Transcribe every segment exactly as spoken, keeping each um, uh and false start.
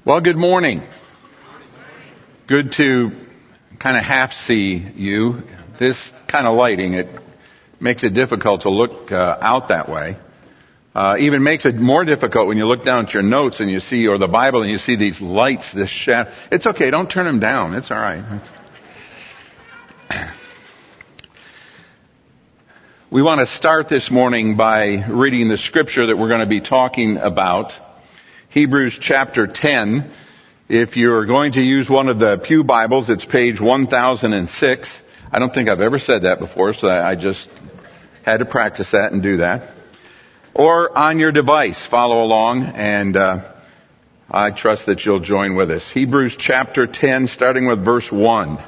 Well, good morning. Good to kind of half see you. This kind of lighting, it makes it difficult to look uh, out that way. Uh, even makes it more difficult when you look down at your notes and you see, or the Bible, and you see these lights, this shadow. It's okay, don't turn them down. It's all right. It's... We want to start this morning by reading the scripture that we're going to be talking about. Hebrews chapter ten. If you're going to use one of the Pew Bibles, it's page one thousand six. I don't think I've ever said that before, so I just had to practice that and do that. Or on your device, follow along, and uh, I trust that you'll join with us. Hebrews chapter ten, starting with verse one.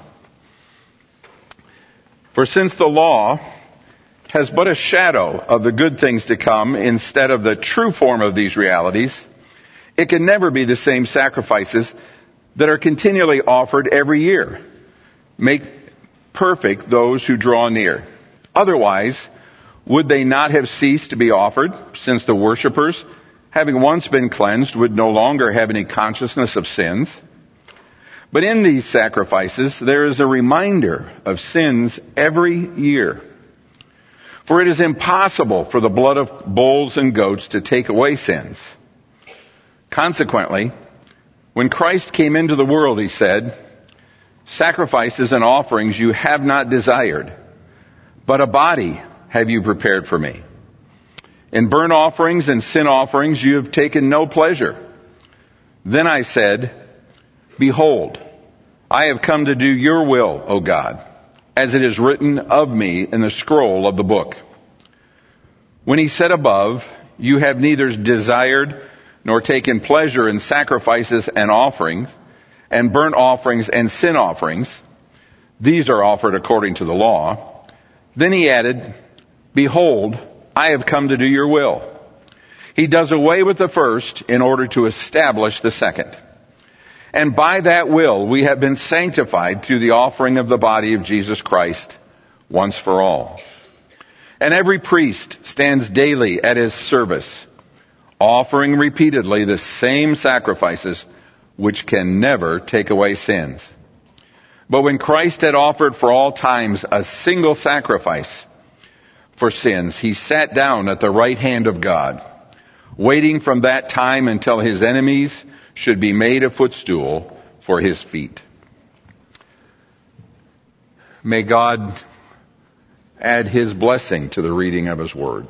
For since the law has but a shadow of the good things to come instead of the true form of these realities, it can never be the same sacrifices that are continually offered every year. Make perfect those who draw near. Otherwise, would they not have ceased to be offered, since the worshippers, having once been cleansed, would no longer have any consciousness of sins? But in these sacrifices, there is a reminder of sins every year. For it is impossible for the blood of bulls and goats to take away sins. Consequently, when Christ came into the world, he said, "Sacrifices and offerings you have not desired, but a body have you prepared for me. In burnt offerings and sin offerings you have taken no pleasure. Then I said, Behold, I have come to do your will, O God, as it is written of me in the scroll of the book." When he said above, "You have neither desired nor taken pleasure in sacrifices and offerings, and burnt offerings and sin offerings, these are offered according to the law," then he added, "Behold, I have come to do your will." He does away with the first in order to establish the second. And by that will we have been sanctified through the offering of the body of Jesus Christ once for all. And every priest stands daily at his service, offering repeatedly the same sacrifices which can never take away sins. But when Christ had offered for all times a single sacrifice for sins, he sat down at the right hand of God, waiting from that time until his enemies should be made a footstool for his feet. May God add his blessing to the reading of his word.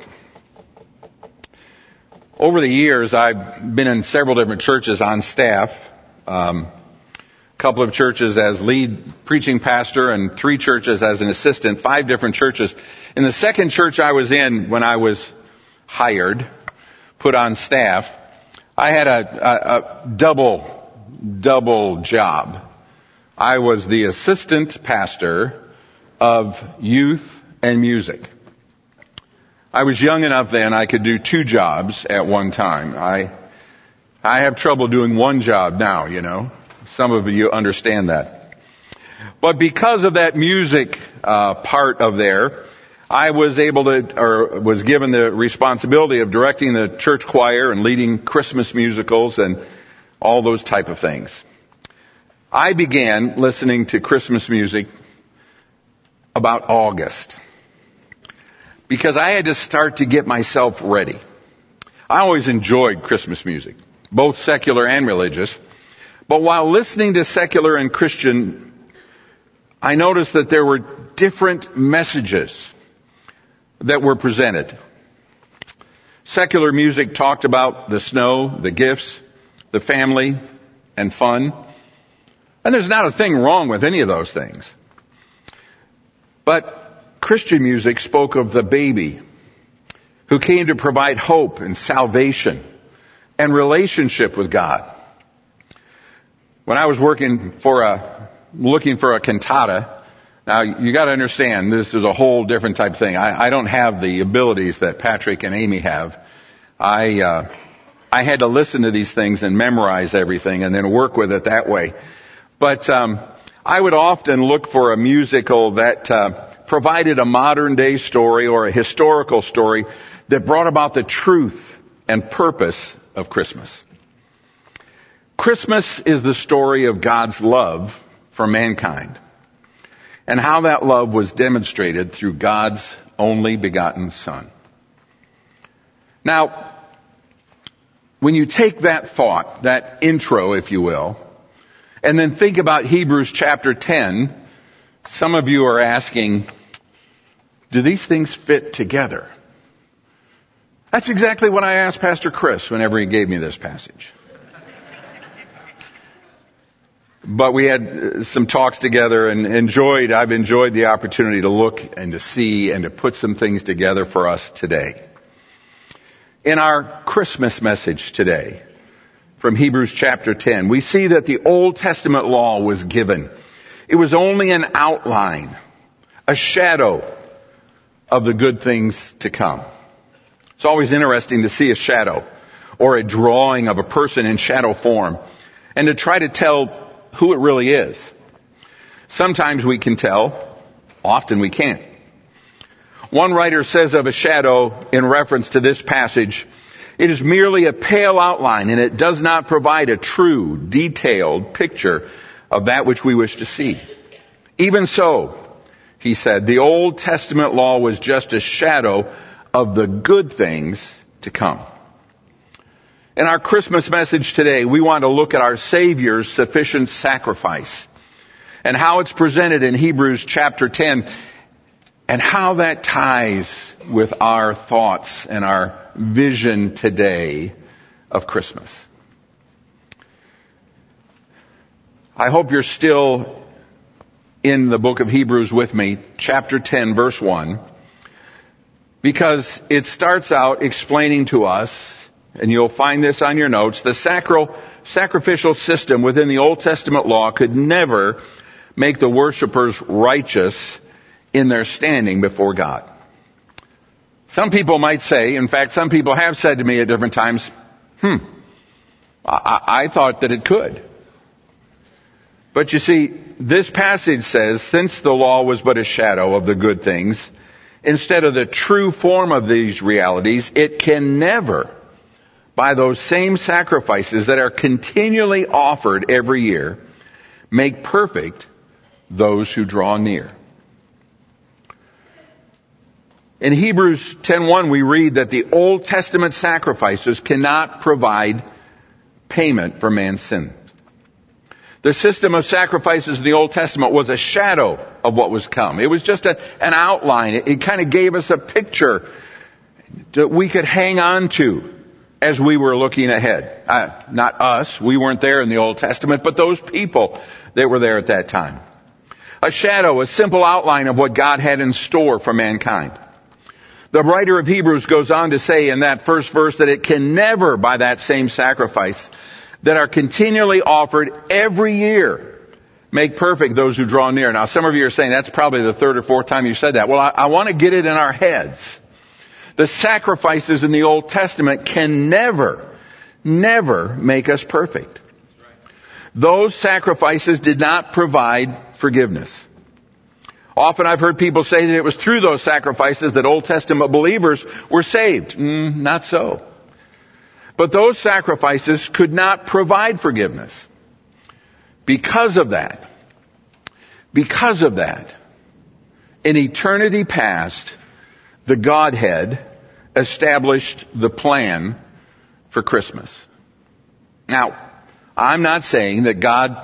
Over the years, I've been in several different churches on staff, um, a couple of churches as lead preaching pastor and three churches as an assistant, five different churches. In the second church I was in when I was hired, put on staff, I had a, a, a double, double job. I was the assistant pastor of youth and music. I was young enough then I could do two jobs at one time. I I have trouble doing one job now, you know. Some of you understand that. But because of that music uh, part of there, I was able to, or was given the responsibility of directing the church choir and leading Christmas musicals and all those type of things. I began listening to Christmas music about August, because I had to start to get myself ready. I always enjoyed Christmas music, both secular and religious. But while listening to secular and Christian, I noticed that there were different messages that were presented. Secular music talked about the snow, the gifts, the family, and fun. And there's not a thing wrong with any of those things. But Christian music spoke of the baby who came to provide hope and salvation and relationship with God. When I was working for a, looking for a cantata, now you got to understand this is a whole different type of thing. I, I don't have the abilities that Patrick and Amy have. I, uh, I had to listen to these things and memorize everything and then work with it that way. But, um, I would often look for a musical that, uh, provided a modern day story or a historical story that brought about the truth and purpose of Christmas. Christmas is the story of God's love for mankind and how that love was demonstrated through God's only begotten Son. Now, when you take that thought, that intro, if you will, and then think about Hebrews chapter ten, some of you are asking, do these things fit together? That's exactly what I asked Pastor Chris whenever he gave me this passage. But we had some talks together and enjoyed, I've enjoyed the opportunity to look and to see and to put some things together for us today. In our Christmas message today, from Hebrews chapter ten, we see that the Old Testament law was given. It was only an outline, a shadow of the good things to come. It's always interesting to see a shadow or a drawing of a person in shadow form and to try to tell who it really is. Sometimes we can tell, often we can't. One writer says of a shadow in reference to this passage, it is merely a pale outline and it does not provide a true, detailed picture of that which we wish to see. Even so, he said, the Old Testament law was just a shadow of the good things to come. In our Christmas message today, we want to look at our Savior's sufficient sacrifice and how it's presented in Hebrews chapter ten and how that ties with our thoughts and our vision today of Christmas. I hope you're still in the book of Hebrews with me, chapter ten, verse one, because it starts out explaining to us, and you'll find this on your notes, the sacral, sacrificial system within the Old Testament law could never make the worshipers righteous in their standing before God. Some people might say, in fact, some people have said to me at different times, hmm, I, I thought that it could. But you see, this passage says, since the law was but a shadow of the good things, instead of the true form of these realities, it can never, by those same sacrifices that are continually offered every year, make perfect those who draw near. In Hebrews ten one, we read that the Old Testament sacrifices cannot provide payment for man's sin. The system of sacrifices in the Old Testament was a shadow of what was come. It was just a, an outline. It, it kind of gave us a picture that we could hang on to as we were looking ahead. Uh, not us. We weren't there in the Old Testament, but those people that were there at that time. A shadow, a simple outline of what God had in store for mankind. The writer of Hebrews goes on to say in that first verse that it can never, by that same sacrifice that are continually offered every year, make perfect those who draw near. Now, some of you are saying that's probably the third or fourth time you said that. Well, I, I want to get it in our heads. The sacrifices in the Old Testament can never, never make us perfect. Those sacrifices did not provide forgiveness. Often I've heard people say that it was through those sacrifices that Old Testament believers were saved. Mm, not so. But those sacrifices could not provide forgiveness. Because of that, because of that, in eternity past, the Godhead established the plan for Christmas. Now, I'm not saying that God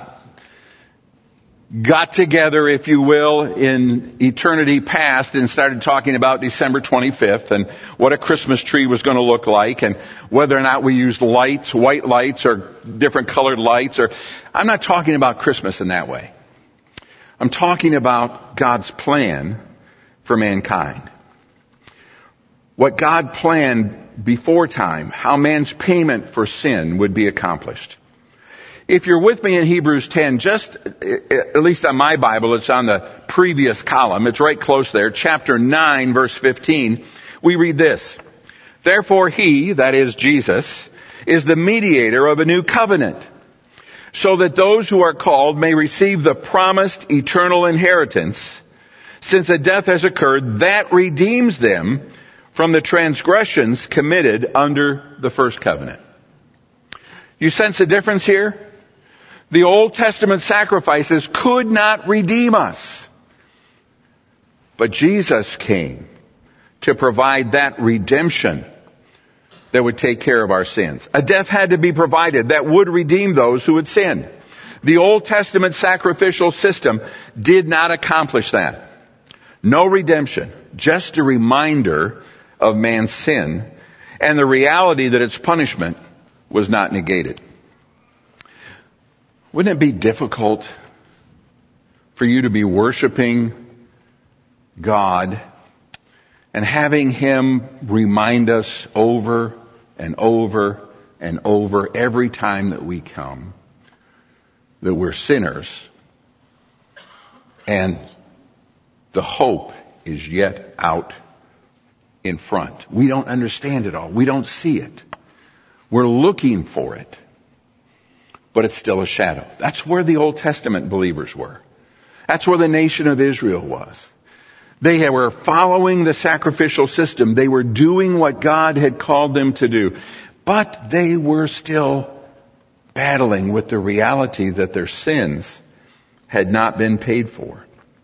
got together, if you will, in eternity past and started talking about December twenty-fifth and what a Christmas tree was going to look like and whether or not we used lights, white lights or different colored lights. Or I'm not talking about Christmas in that way. I'm talking about God's plan for mankind. What God planned before time, how man's payment for sin would be accomplished. If you're with me in Hebrews ten, just, at least on my Bible, it's on the previous column. It's right close there. Chapter nine, verse fifteen. We read this. Therefore he, that is Jesus, is the mediator of a new covenant, so that those who are called may receive the promised eternal inheritance, since a death has occurred that redeems them from the transgressions committed under the first covenant. You sense a difference here? The Old Testament sacrifices could not redeem us. But Jesus came to provide that redemption that would take care of our sins. A death had to be provided that would redeem those who had sinned. The Old Testament sacrificial system did not accomplish that. No redemption, just a reminder of man's sin and the reality that its punishment was not negated. Wouldn't it be difficult for you to be worshiping God and having Him remind us over and over and over every time that we come that we're sinners and the hope is yet out in front? We don't understand it all. We don't see it. We're looking for it. But it's still a shadow. That's where the Old Testament believers were. That's where the nation of Israel was. They were following the sacrificial system. They were doing what God had called them to do. But they were still battling with the reality that their sins had not been paid for.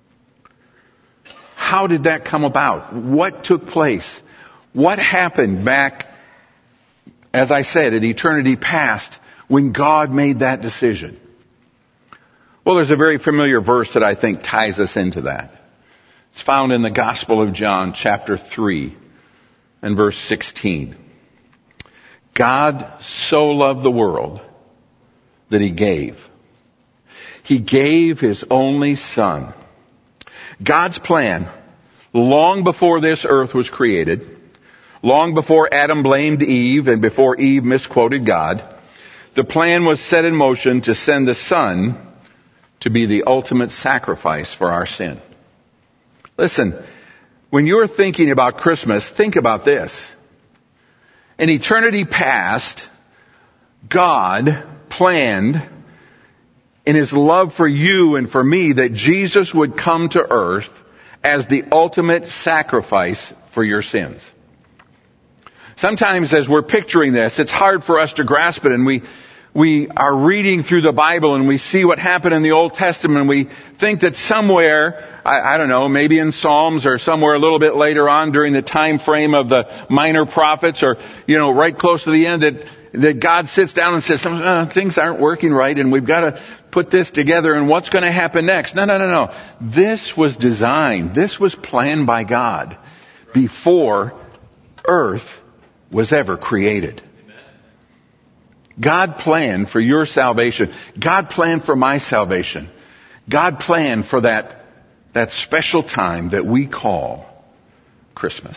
How did that come about? What took place? What happened back, as I said, in eternity past when God made that decision? Well, there's a very familiar verse that I think ties us into that. It's found in the Gospel of John, chapter three, and verse sixteen. God so loved the world that He gave. He gave His only Son. God's plan, long before this earth was created, long before Adam blamed Eve and before Eve misquoted God, the plan was set in motion to send the Son to be the ultimate sacrifice for our sin. Listen, when you're thinking about Christmas, think about this. In eternity past, God planned in His love for you and for me that Jesus would come to earth as the ultimate sacrifice for your sins. Sometimes as we're picturing this, it's hard for us to grasp it, and we we are reading through the Bible and we see what happened in the Old Testament, and we think that somewhere, I, I don't know, maybe in Psalms or somewhere a little bit later on during the time frame of the minor prophets, or, you know, right close to the end, that, that God sits down and says, oh, things aren't working right and we've got to put this together, and what's going to happen next? No, no, no, no. This was designed, this was planned by God before earth was ever created. God planned for your salvation. God planned for my salvation. God planned for that, that special time that we call Christmas.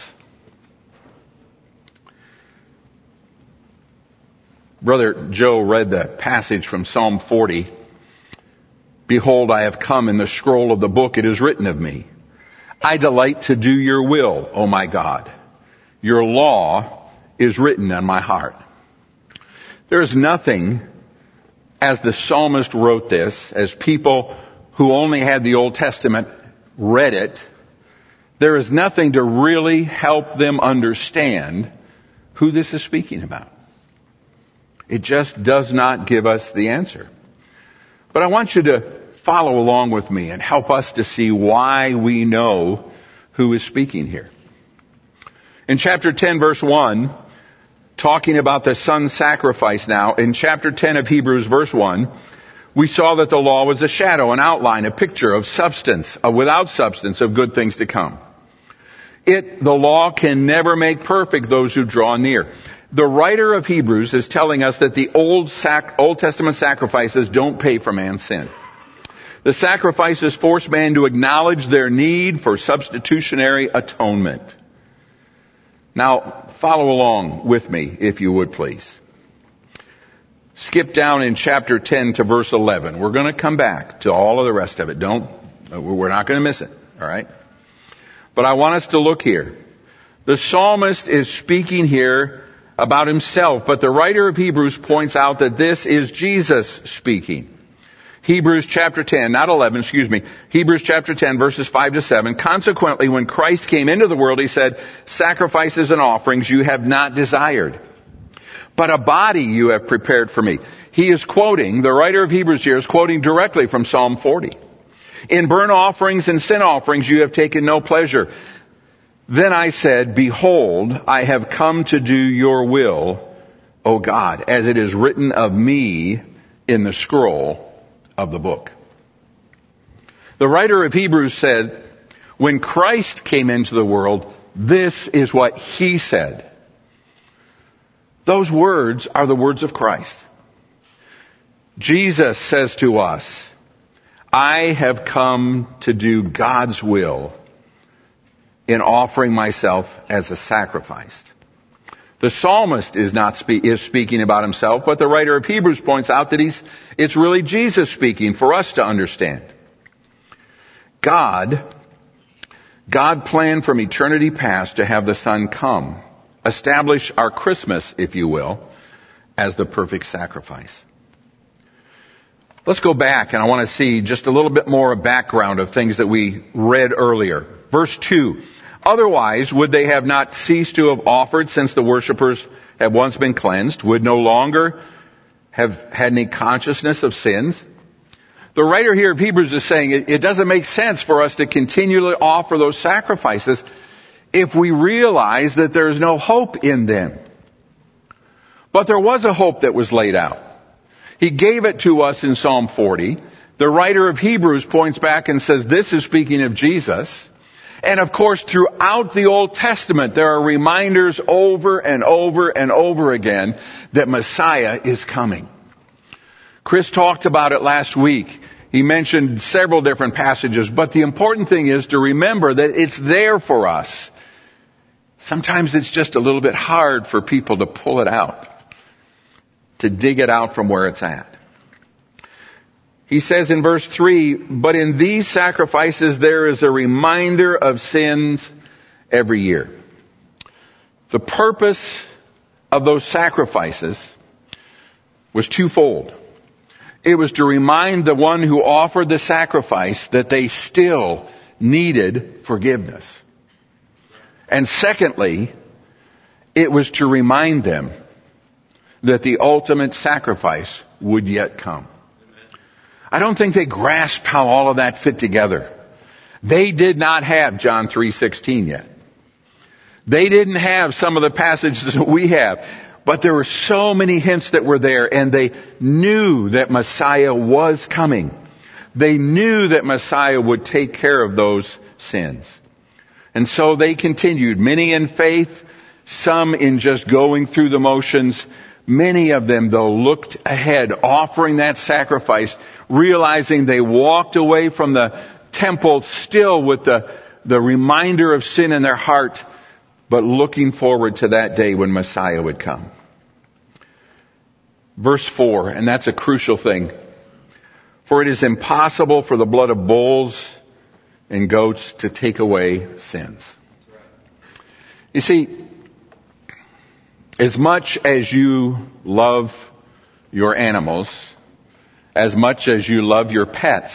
Brother Joe read the passage from Psalm forty. Behold, I have come, in the scroll of the book it is written of me. I delight to do your will, O my God. Your law is written on my heart. There is nothing, as the psalmist wrote this, as people who only had the Old Testament read it, there is nothing to really help them understand who this is speaking about. It just does not give us the answer. But I want you to follow along with me and help us to see why we know who is speaking here. In chapter ten, verse one, talking about the Son's sacrifice now, in chapter ten of Hebrews, verse one, we saw that the law was a shadow, an outline, a picture of substance, of without substance, of good things to come. It, the law, can never make perfect those who draw near. The writer of Hebrews is telling us that the Old, sac- Old Testament sacrifices don't pay for man's sin. The sacrifices force man to acknowledge their need for substitutionary atonement. Now, follow along with me, if you would, please. Skip down in chapter ten to verse eleven. We're going to come back to all of the rest of it. Don't, we're not going to miss it, all right? But I want us to look here. The psalmist is speaking here about himself, but the writer of Hebrews points out that this is Jesus speaking. Hebrews chapter ten, not eleven, excuse me. Hebrews chapter ten, verses five to seven. Consequently, when Christ came into the world, He said, sacrifices and offerings you have not desired, but a body you have prepared for me. He is quoting, the writer of Hebrews here is quoting directly from Psalm forty. In burnt offerings and sin offerings you have taken no pleasure. Then I said, behold, I have come to do your will, O God, as it is written of me in the scroll of the book. The writer of Hebrews said, when Christ came into the world, this is what he said. Those words are the words of Christ. Jesus says to us, I have come to do God's will in offering myself as a sacrifice. The psalmist is not spe- is speaking about himself, but the writer of Hebrews points out that he's it's really Jesus speaking for us to understand. God, God planned from eternity past to have the Son come, establish our Christmas, if you will, as the perfect sacrifice. Let's go back, and I want to see just a little bit more of background of things that we read earlier. Verse two. Otherwise, would they have not ceased to have offered, since the worshippers have once been cleansed, would no longer have had any consciousness of sins? The writer here of Hebrews is saying it, it doesn't make sense for us to continually offer those sacrifices if we realize that there's no hope in them. But there was a hope that was laid out. He gave it to us in Psalm forty. The writer of Hebrews points back and says this is speaking of Jesus. And of course, throughout the Old Testament, there are reminders over and over and over again that Messiah is coming. Chris talked about it last week. He mentioned several different passages, but the important thing is to remember that it's there for us. Sometimes it's just a little bit hard for people to pull it out, to dig it out from where it's at. He says in verse three, but in these sacrifices there is a reminder of sins every year. The purpose of those sacrifices was twofold. It was to remind the one who offered the sacrifice that they still needed forgiveness. And secondly, it was to remind them that the ultimate sacrifice would yet come. I don't think they grasped how all of that fit together. They did not have John three sixteen yet. They didn't have some of the passages that we have. But there were so many hints that were there, and they knew that Messiah was coming. They knew that Messiah would take care of those sins. And so they continued, many in faith, some in just going through the motions. Many of them, though, looked ahead, offering that sacrifice, realizing they walked away from the temple still with the, the reminder of sin in their heart, but looking forward to that day when Messiah would come. Verse four, and that's a crucial thing. For it is impossible for the blood of bulls and goats to take away sins. You see, as much as you love your animals, as much as you love your pets,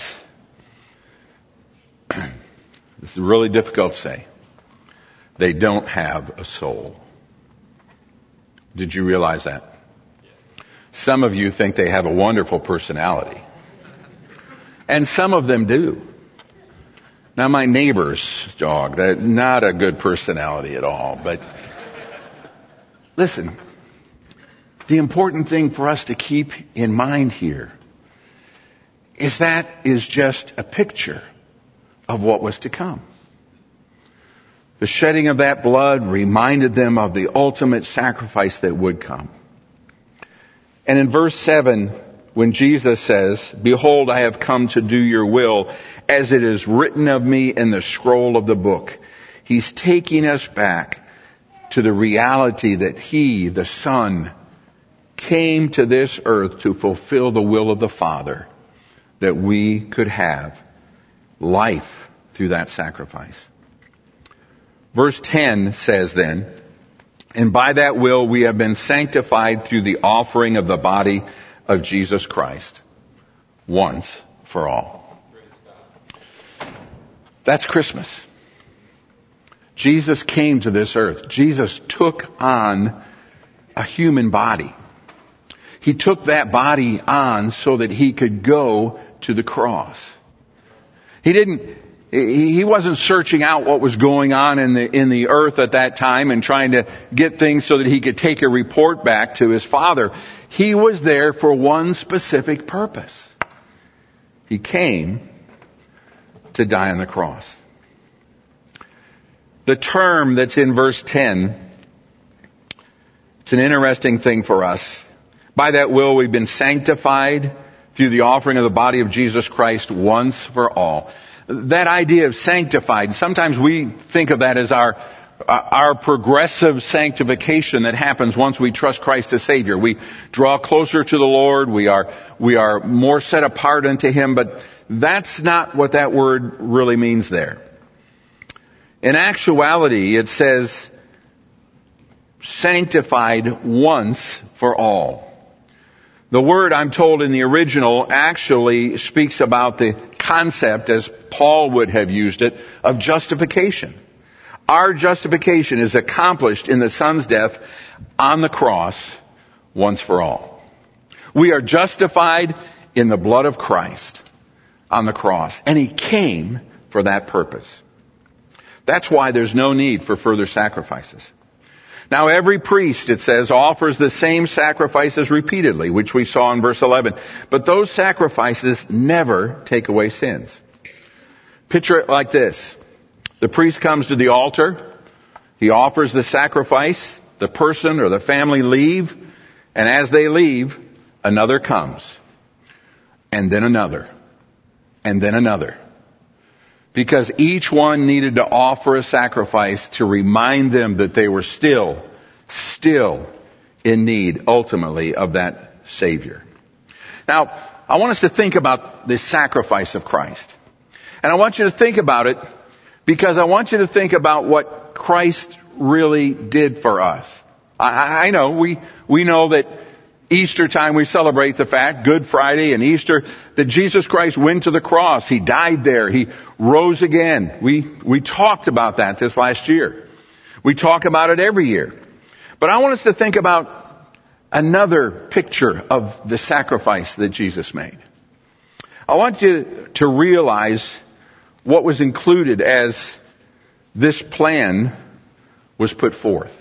this is really difficult to say, they don't have a soul. Did you realize that? Some of you think they have a wonderful personality. And some of them do. Now my neighbor's dog, they're not a good personality at all, but listen, the important thing for us to keep in mind here is that is just a picture of what was to come. The shedding of that blood reminded them of the ultimate sacrifice that would come. And in verse seven, when Jesus says, behold, I have come to do your will, as it is written of me in the scroll of the book, he's taking us back to the reality that he, the Son, came to this earth to fulfill the will of the Father, that we could have life through that sacrifice. Verse ten says then, and by that will we have been sanctified through the offering of the body of Jesus Christ, once for all. That's Christmas. Jesus came to this earth. Jesus took on a human body. He took that body on so that he could go to the cross. He didn't, he wasn't searching out what was going on in the, in the earth at that time and trying to get things so that he could take a report back to his Father. He was there for one specific purpose. He came to die on the cross. The term that's in verse ten, it's an interesting thing for us. By that will we've been sanctified through the offering of the body of Jesus Christ once for all. That idea of sanctified, sometimes we think of that as our our progressive sanctification that happens once we trust Christ as Savior. We draw closer to the Lord. We are we are more set apart unto Him. But that's not what that word really means there. In actuality, it says sanctified once for all. The word, I'm told, in the original actually speaks about the concept, as Paul would have used it, of justification. Our justification is accomplished in the Son's death on the cross once for all. We are justified in the blood of Christ on the cross. And He came for that purpose. That's why there's no need for further sacrifices. Now every priest, it says, offers the same sacrifices repeatedly, which we saw in verse eleven. But those sacrifices never take away sins. Picture it like this. The priest comes to the altar. He offers the sacrifice. The person or the family leave. And as they leave, another comes. And then another. And then another. Because each one needed to offer a sacrifice to remind them that they were still, still in need, ultimately, of that Savior. Now, I want us to think about this sacrifice of Christ. And I want you to think about it because I want you to think about what Christ really did for us. I, I know, we, we know that Easter time we celebrate the fact, Good Friday and Easter, that Jesus Christ went to the cross. He died there. He rose again. We, we talked about that this last year. We talk about it every year. But I want us to think about another picture of the sacrifice that Jesus made. I want you to realize what was included as this plan was put forth.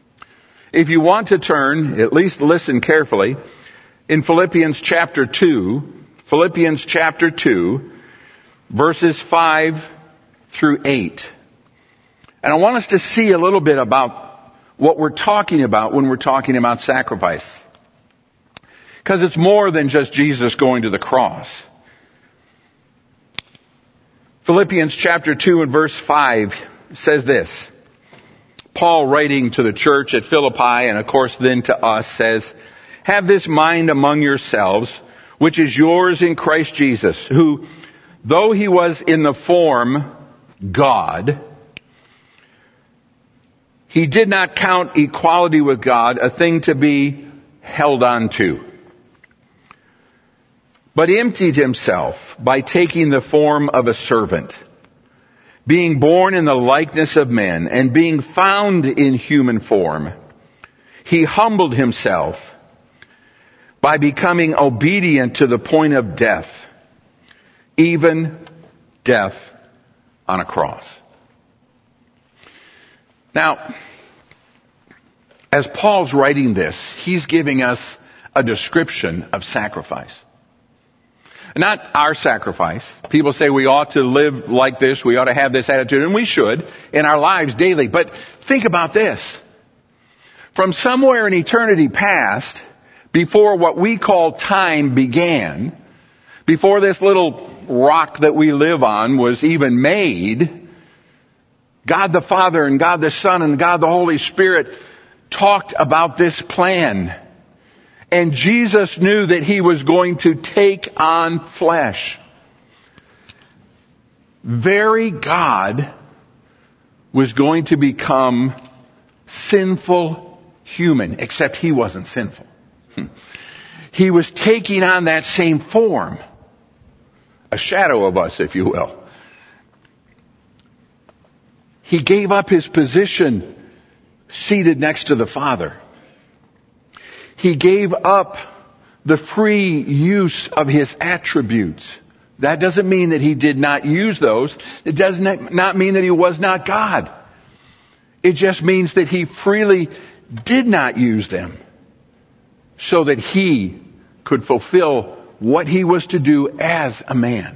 If you want to turn, at least listen carefully, in Philippians chapter two, Philippians chapter two, verses five through eight. And I want us to see a little bit about what we're talking about when we're talking about sacrifice. Because it's more than just Jesus going to the cross. Philippians chapter two and verse five says this. Paul, writing to the church at Philippi, and of course then to us, says, "Have this mind among yourselves, which is yours in Christ Jesus, who, though He was in the form God, He did not count equality with God a thing to be held on to, but emptied Himself by taking the form of a servant, being born in the likeness of men, and being found in human form, He humbled Himself by becoming obedient to the point of death, even death on a cross." Now, as Paul's writing this, he's giving us a description of sacrifice. Not our sacrifice. People say we ought to live like this, we ought to have this attitude, and we should in our lives daily. But think about this. From somewhere in eternity past, before what we call time began, before this little rock that we live on was even made, God the Father and God the Son and God the Holy Spirit talked about this plan. And Jesus knew that He was going to take on flesh. Very God was going to become sinful human, except He wasn't sinful. He was taking on that same form. A shadow of us, if you will. He gave up His position seated next to the Father. He gave up the free use of his attributes. That doesn't mean that he did not use those. It does not mean that he was not God. It just means that he freely did not use them so that he could fulfill what he was to do as a man.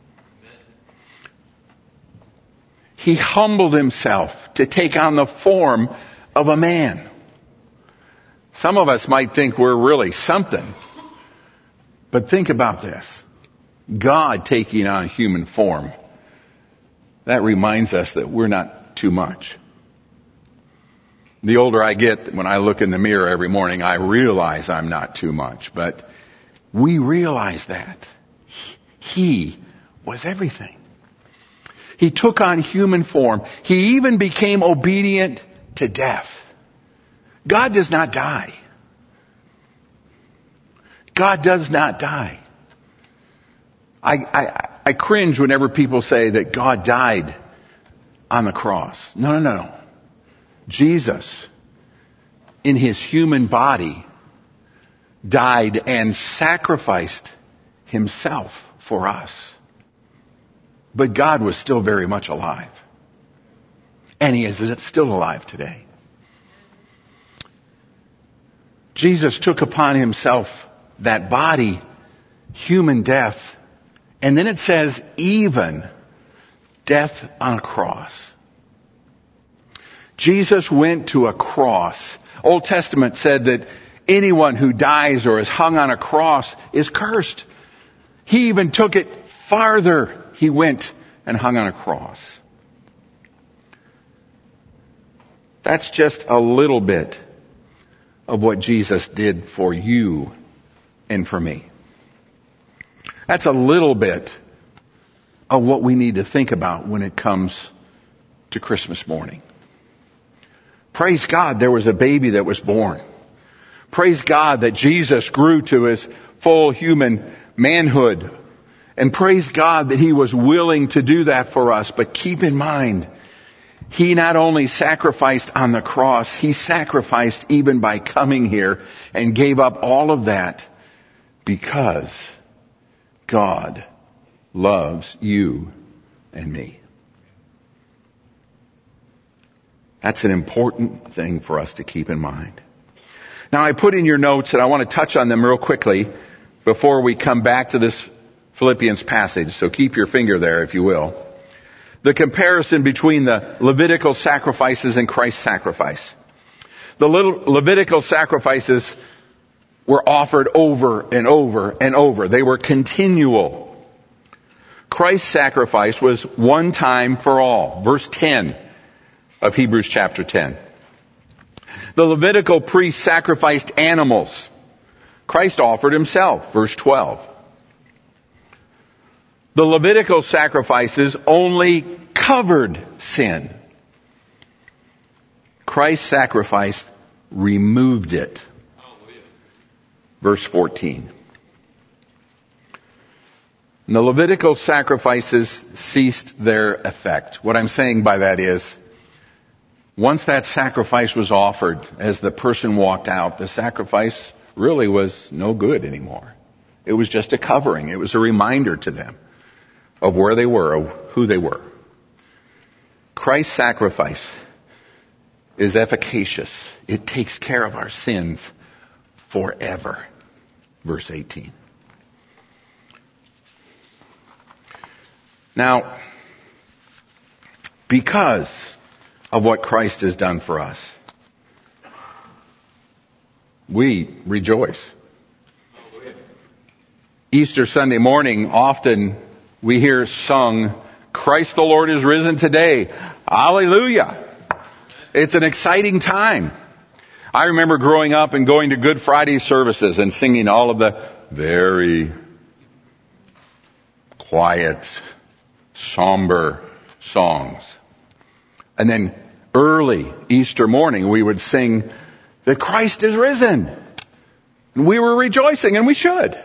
He humbled himself to take on the form of a man. Some of us might think we're really something. But think about this. God taking on human form. That reminds us that we're not too much. The older I get, when I look in the mirror every morning, I realize I'm not too much. But we realize that. He was everything. He took on human form. He even became obedient to death. God does not die. God does not die. I, I, I cringe whenever people say that God died on the cross. No, no, no. Jesus, in his human body, died and sacrificed himself for us. But God was still very much alive. And he is still alive today. Jesus took upon himself that body, human death, and then it says even death on a cross. Jesus went to a cross. Old Testament said that anyone who dies or is hung on a cross is cursed. He even took it farther. He went and hung on a cross. That's just a little bit of what Jesus did for you and for me. That's a little bit of what we need to think about when it comes to Christmas morning. Praise God, there was a baby that was born. Praise God that Jesus grew to his full human manhood. And praise God that he was willing to do that for us. But keep in mind, he not only sacrificed on the cross, he sacrificed even by coming here and gave up all of that because God loves you and me. That's an important thing for us to keep in mind. Now, I put in your notes, and I want to touch on them real quickly before we come back to this Philippians passage. So keep your finger there, if you will. The comparison between the Levitical sacrifices and Christ's sacrifice. The little Levitical sacrifices were offered over and over and over. They were continual. Christ's sacrifice was one time for all. Verse ten of Hebrews chapter ten. The Levitical priests sacrificed animals. Christ offered himself. Verse twelve. The Levitical sacrifices only covered sin. Christ's sacrifice removed it. Verse fourteen. And the Levitical sacrifices ceased their effect. What I'm saying by that is, once that sacrifice was offered, as the person walked out, the sacrifice really was no good anymore. It was just a covering. It was a reminder to them of where they were, of who they were. Christ's sacrifice is efficacious. It takes care of our sins forever. Verse eighteen. Now, because of what Christ has done for us, we rejoice. Easter Sunday morning, often we hear sung, Christ the Lord is risen today. Hallelujah. It's an exciting time. I remember growing up and going to Good Friday services and singing all of the very quiet, somber songs. And then early Easter morning, we would sing that Christ is risen. And we were rejoicing, and we should.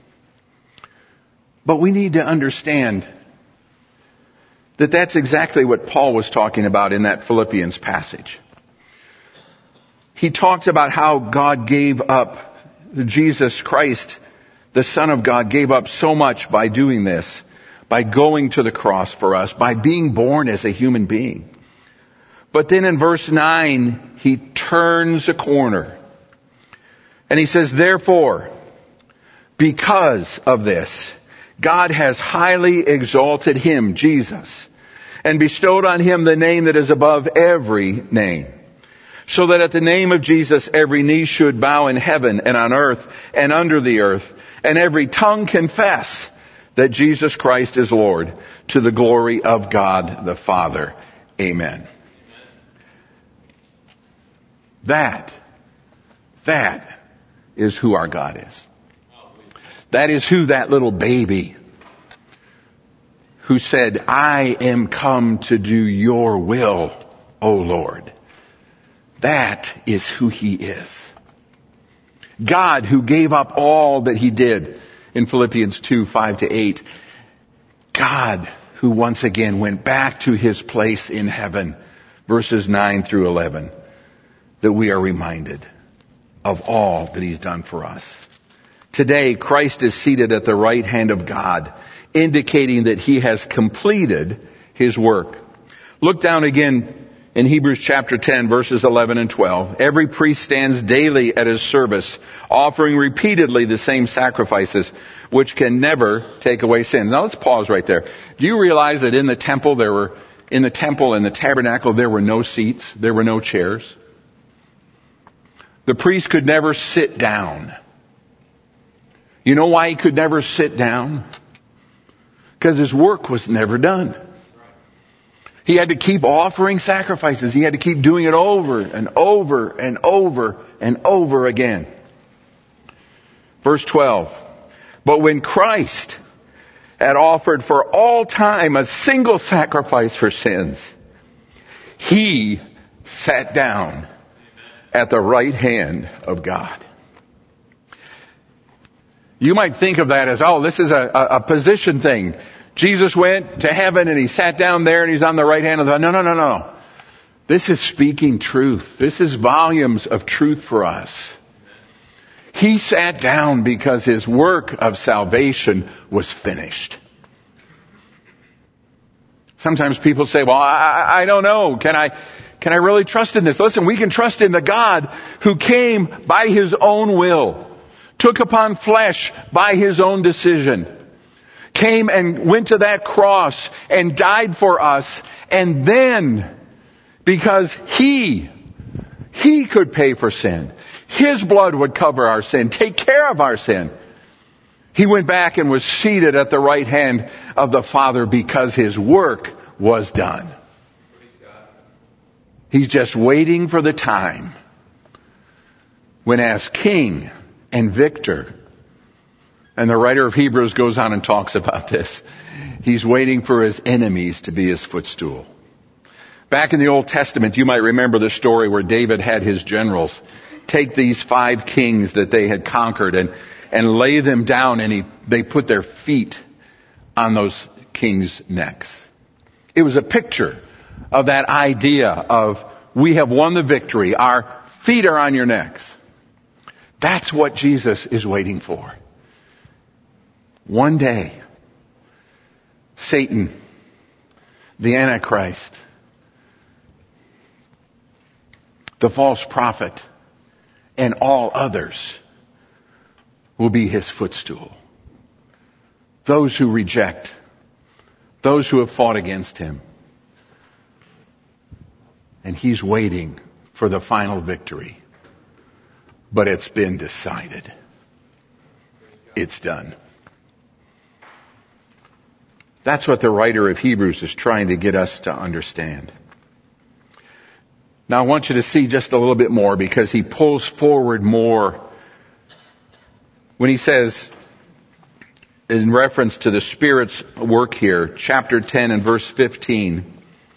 But we need to understand that that's exactly what Paul was talking about in that Philippians passage. He talked about how God gave up Jesus Christ, the Son of God, gave up so much by doing this, by going to the cross for us, by being born as a human being. But then in verse nine, he turns a corner. And he says, therefore, because of this, God has highly exalted him, Jesus, and bestowed on him the name that is above every name, so that at the name of Jesus every knee should bow in heaven and on earth and under the earth, and every tongue confess that Jesus Christ is Lord, to the glory of God the Father. Amen. That, that is who our God is. That is who that little baby who said, I am come to do your will, O Lord. That is who he is. God who gave up all that he did in Philippians two, five to eight. God who once again went back to his place in heaven, verses nine through eleven, that we are reminded of all that he's done for us. Today, Christ is seated at the right hand of God, indicating that he has completed his work. Look down again in Hebrews chapter ten, verses eleven and twelve. Every priest stands daily at his service, offering repeatedly the same sacrifices, which can never take away sins. Now let's pause right there. Do you realize that in the temple there were, in the temple and the tabernacle there were no seats, there were no chairs? The priest could never sit down. You know why he could never sit down? Because his work was never done. He had to keep offering sacrifices. He had to keep doing it over and over and over and over again. Verse twelve. But when Christ had offered for all time a single sacrifice for sins, he sat down at the right hand of God. You might think of that as, oh, this is a, a, a position thing. Jesus went to heaven and he sat down there and he's on the right hand of God. No, no, no, no. This is speaking truth. This is volumes of truth for us. He sat down because his work of salvation was finished. Sometimes people say, well, I, I don't know. Can I, can I really trust in this? Listen, we can trust in the God who came by his own will, took upon flesh by his own decision, came and went to that cross and died for us. And then, because he, he could pay for sin, his blood would cover our sin, take care of our sin, he went back and was seated at the right hand of the Father because his work was done. He's just waiting for the time when, as king and victor, and the writer of Hebrews goes on and talks about this, he's waiting for his enemies to be his footstool. Back in the Old Testament, you might remember the story where David had his generals take these five kings that they had conquered and, and lay them down, and he, they put their feet on those kings' necks. It was a picture of that idea of, we have won the victory, our feet are on your necks. That's what Jesus is waiting for. One day, Satan, the Antichrist, the false prophet, and all others will be his footstool. Those who reject, those who have fought against him. And he's waiting for the final victory. But it's been decided. It's done. That's what the writer of Hebrews is trying to get us to understand. Now I want you to see just a little bit more, because he pulls forward more when he says, in reference to the Spirit's work here, chapter ten and verse fifteen,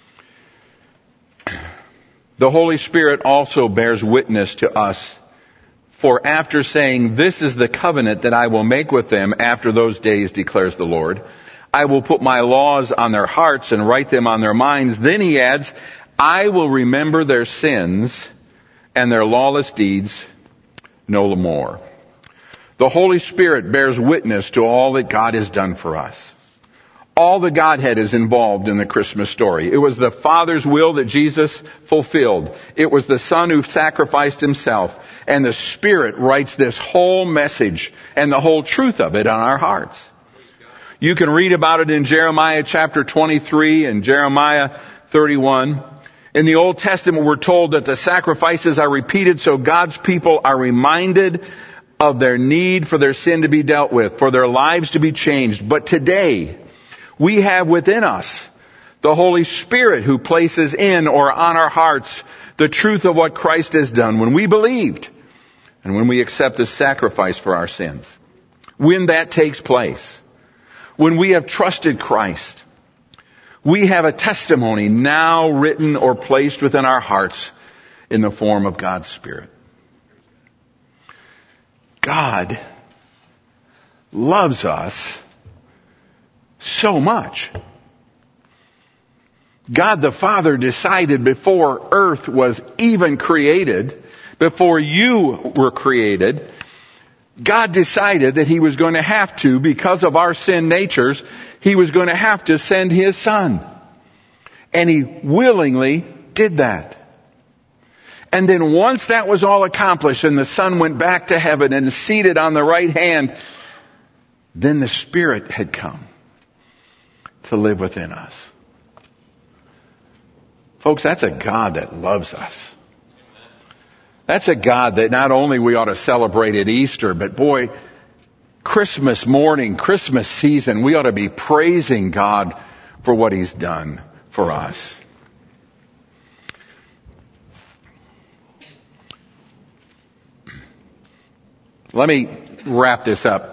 the Holy Spirit also bears witness to us. For after saying, this is the covenant that I will make with them after those days, declares the Lord, I will put my laws on their hearts and write them on their minds. Then he adds, I will remember their sins and their lawless deeds no more. The Holy Spirit bears witness to all that God has done for us. All the Godhead is involved in the Christmas story. It was the Father's will that Jesus fulfilled. It was the Son who sacrificed himself. And the Spirit writes this whole message and the whole truth of it on our hearts. You can read about it in Jeremiah chapter twenty-three and Jeremiah thirty-one. In the Old Testament, we're told that the sacrifices are repeated so God's people are reminded of their need for their sin to be dealt with, for their lives to be changed. But today, we have within us the Holy Spirit who places in or on our hearts the truth of what Christ has done when we believed and when we accept His sacrifice for our sins. When that takes place, when we have trusted Christ, we have a testimony now written or placed within our hearts in the form of God's Spirit. God loves us so much. God the Father decided before earth was even created, before you were created, God decided that He was going to have to, because of our sin natures, He was going to have to send His Son. And He willingly did that. And then once that was all accomplished and the Son went back to heaven and seated on the right hand, then the Spirit had come to live within us. Folks, that's a God that loves us. That's a God that not only we ought to celebrate at Easter, but boy, Christmas morning, Christmas season, we ought to be praising God for what He's done for us. Let me wrap this up.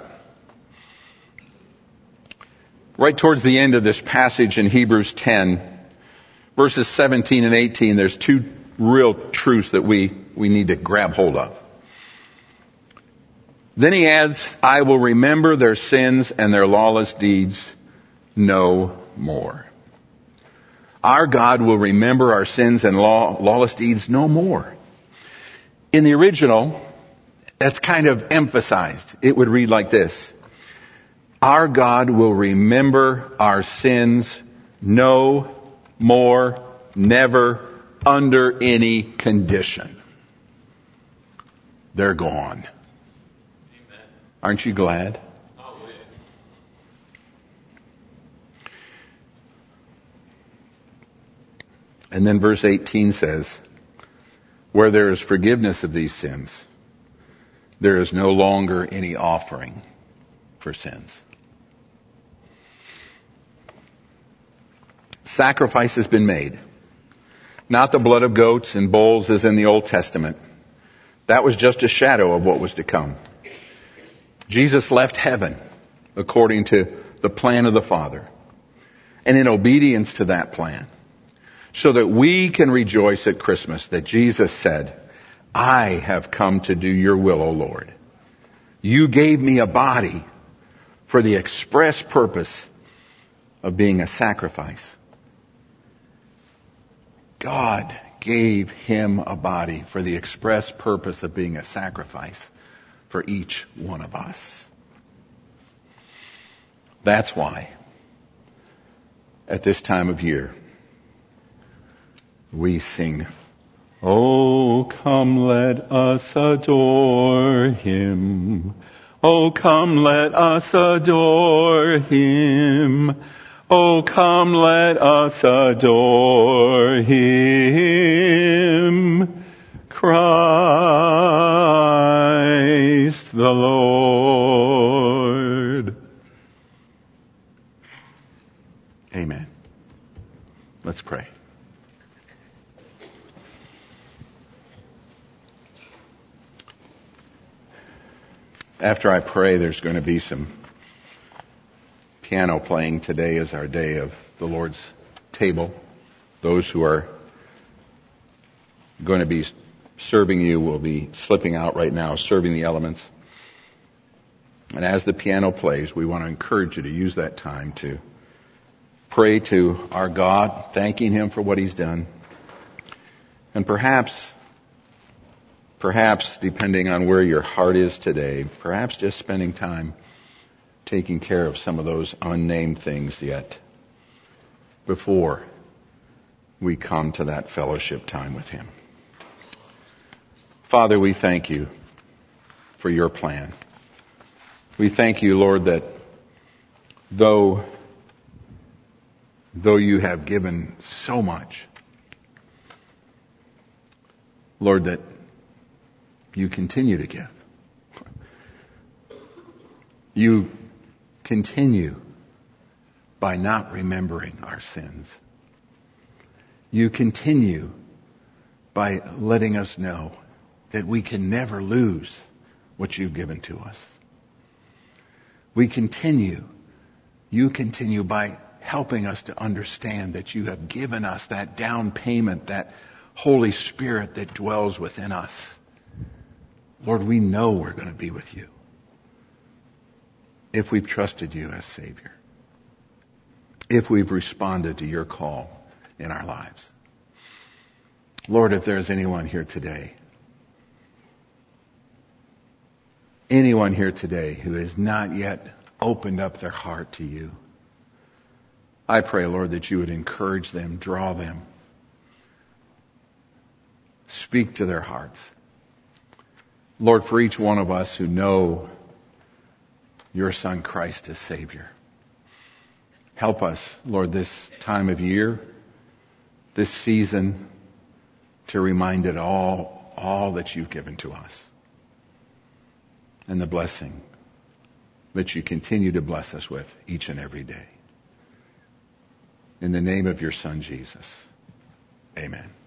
Right towards the end of this passage in Hebrews ten, verses seventeen and eighteen, there's two real truths that we, we need to grab hold of. Then he adds, I will remember their sins and their lawless deeds no more. Our God will remember our sins and law, lawless deeds no more. In the original, that's kind of emphasized. It would read like this. Our God will remember our sins no more, never, under any condition. They're gone. Amen. Aren't you glad? Oh, yeah. And then verse eighteen says, where there is forgiveness of these sins, there is no longer any offering for sins. Sacrifice has been made. Not the blood of goats and bulls as in the Old Testament. That was just a shadow of what was to come. Jesus left heaven according to the plan of the Father and in obedience to that plan, so that we can rejoice at Christmas that Jesus said, I have come to do your will, O Lord. You gave me a body for the express purpose of being a sacrifice. God gave Him a body for the express purpose of being a sacrifice for each one of us. That's why, at this time of year, we sing, Oh, come let us adore Him. Oh, come let us adore Him. Oh, come let us adore Him, Christ the Lord. Amen. Let's pray. After I pray, there's going to be some piano playing. Today is our day of the Lord's table. Those who are going to be serving you will be slipping out right now, serving the elements. And as the piano plays, we want to encourage you to use that time to pray to our God, thanking Him for what He's done. And perhaps, perhaps, depending on where your heart is today, perhaps just spending time taking care of some of those unnamed things yet before we come to that fellowship time with Him. Father, we thank you for your plan. We thank you, Lord, that though, though you have given so much, Lord, that you continue to give. You continue by not remembering our sins. You continue by letting us know that we can never lose what you've given to us. We continue, you continue by helping us to understand that you have given us that down payment, that Holy Spirit that dwells within us. Lord, we know we're going to be with you if we've trusted you as Savior, if we've responded to your call in our lives. Lord, if there's anyone here today, anyone here today who has not yet opened up their heart to you, I pray, Lord, that you would encourage them, draw them, speak to their hearts. Lord, for each one of us who know your Son Christ as Savior, help us, Lord, this time of year, this season, to remind it all, all that you've given to us. And the blessing that you continue to bless us with each and every day. In the name of your Son, Jesus. Amen.